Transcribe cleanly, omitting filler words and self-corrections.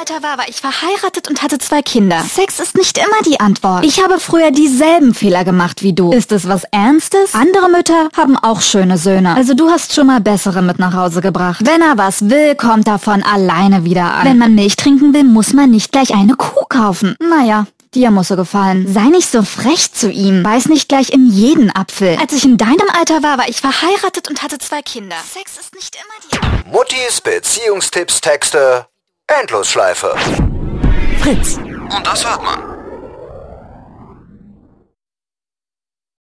Alter war ich verheiratet und hatte 2 Kinder. Sex ist nicht immer die Antwort. Ich habe früher dieselben Fehler gemacht wie du. Ist es was Ernstes? Andere Mütter haben auch schöne Söhne. Also du hast schon mal bessere mit nach Hause gebracht. Wenn er was will, kommt er von alleine wieder an. Wenn man Milch trinken will, muss man nicht gleich eine Kuh kaufen. Naja. Dir muss er gefallen. Sei nicht so frech zu ihm. Beiß nicht gleich in jeden Apfel. Als ich in deinem Alter war ich verheiratet und hatte 2 Kinder. Sex ist nicht immer die... Muttis Beziehungstipps Texte. Endlosschleife. Fritz. Und das hört man.